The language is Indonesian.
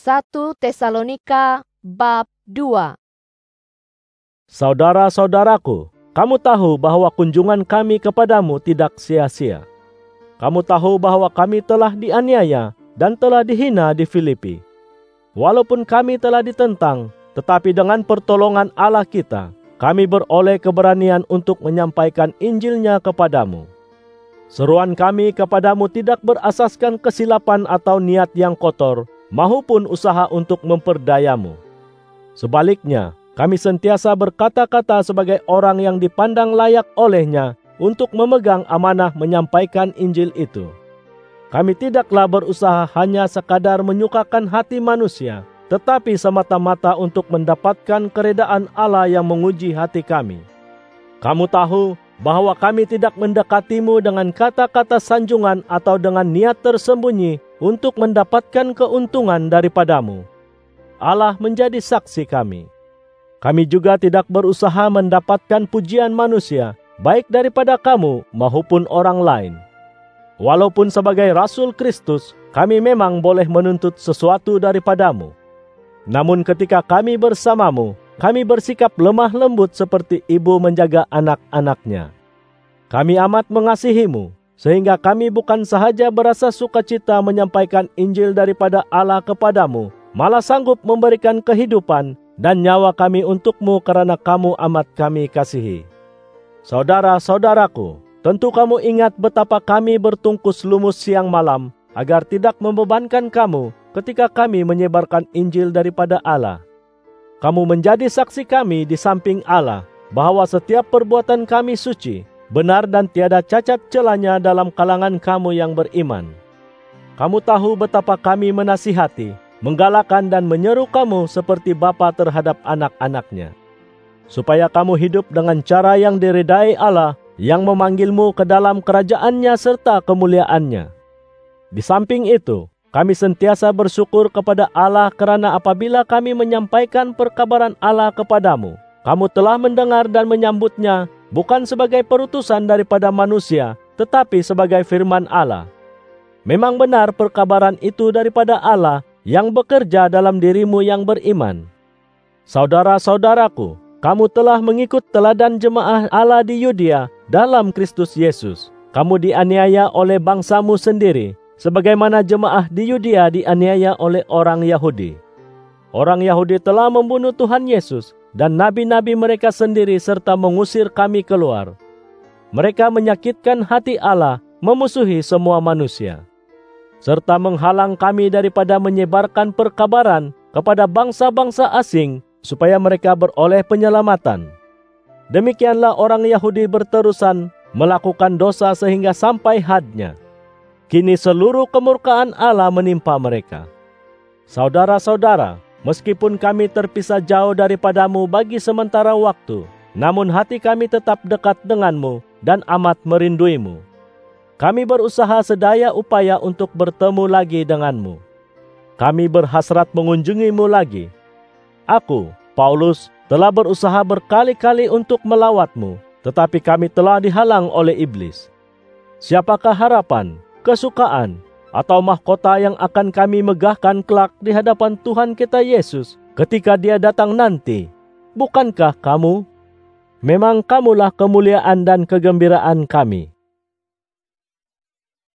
1 Tesalonika bab 2. Saudara-saudaraku, kamu tahu bahwa kunjungan kami kepadamu tidak sia-sia. Kamu tahu bahwa kami telah dianiaya dan telah dihina di Filipi. Walaupun kami telah ditentang, tetapi dengan pertolongan Allah kita, kami beroleh keberanian untuk menyampaikan Injilnya kepadamu. Seruan kami kepadamu tidak berasaskan kesilapan atau niat yang kotor, maupun usaha untuk memperdayamu. Sebaliknya, kami sentiasa berkata-kata sebagai orang yang dipandang layak olehnya untuk memegang amanah menyampaikan Injil itu. Kami tidaklah berusaha hanya sekadar menyukakan hati manusia, tetapi semata-mata untuk mendapatkan keredaan Allah yang menguji hati kami. Kamu tahu bahwa kami tidak mendekatimu dengan kata-kata sanjungan atau dengan niat tersembunyi untuk mendapatkan keuntungan daripadamu. Allah menjadi saksi kami. Kami juga tidak berusaha mendapatkan pujian manusia, baik daripada kamu maupun orang lain. Walaupun sebagai Rasul Kristus, kami memang boleh menuntut sesuatu daripadamu. Namun ketika kami bersamamu, kami bersikap lemah lembut seperti ibu menjaga anak-anaknya. Kami amat mengasihimu, sehingga kami bukan sahaja berasa sukacita menyampaikan Injil daripada Allah kepadamu, malah sanggup memberikan kehidupan dan nyawa kami untukmu karena kamu amat kami kasihi. Saudara-saudaraku, tentu kamu ingat betapa kami bertungkus lumus siang malam, agar tidak membebankan kamu ketika kami menyebarkan Injil daripada Allah. Kamu menjadi saksi kami di samping Allah, bahwa setiap perbuatan kami suci, benar dan tiada cacat celanya dalam kalangan kamu yang beriman. Kamu tahu betapa kami menasihati, menggalakkan dan menyeru kamu seperti bapa terhadap anak-anaknya, supaya kamu hidup dengan cara yang diridai Allah yang memanggilmu ke dalam kerajaannya serta kemuliaannya. Di samping itu, kami sentiasa bersyukur kepada Allah kerana apabila kami menyampaikan perkabaran Allah kepadamu, kamu telah mendengar dan menyambutnya bukan sebagai perutusan daripada manusia, tetapi sebagai firman Allah. Memang benar perkabaran itu daripada Allah yang bekerja dalam dirimu yang beriman. Saudara-saudaraku, kamu telah mengikut teladan jemaah Allah di Yudea dalam Kristus Yesus. Kamu dianiaya oleh bangsamu sendiri, sebagaimana jemaah di Yudea dianiaya oleh orang Yahudi. Orang Yahudi telah membunuh Tuhan Yesus dan nabi-nabi mereka sendiri serta mengusir kami keluar. Mereka menyakitkan hati Allah, memusuhi semua manusia, serta menghalang kami daripada menyebarkan perkabaran kepada bangsa-bangsa asing supaya mereka beroleh penyelamatan. Demikianlah orang Yahudi berterusan melakukan dosa sehingga sampai hadnya. Kini seluruh kemurkaan Allah menimpa mereka. Saudara-saudara, meskipun kami terpisah jauh daripadamu bagi sementara waktu, namun hati kami tetap dekat denganmu dan amat merinduimu. Kami berusaha sedaya upaya untuk bertemu lagi denganmu. Kami berhasrat mengunjungimu lagi. Aku, Paulus, telah berusaha berkali-kali untuk melawatmu, tetapi kami telah dihalang oleh iblis. Siapakah harapan, kesukaan, atau mahkota yang akan kami megahkan kelak di hadapan Tuhan kita Yesus ketika Dia datang nanti? Bukankah kamu? Memang kamulah kemuliaan dan kegembiraan kami.